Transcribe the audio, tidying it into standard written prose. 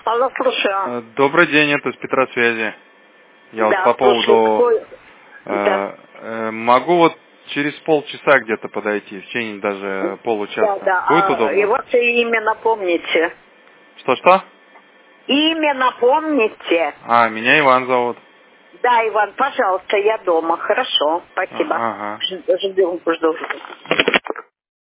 Алло, слушаю. Добрый день, это с Петра связи. Я вот Да, по поводу... Да. Могу вот через полчаса где-то подойти, в течение даже получаса. Да. Будет удобно? И вот имя напомните. Что-что? Имя напомните. Меня Иван зовут. Да, Иван, пожалуйста, я дома. Хорошо, спасибо. Ага. Жду.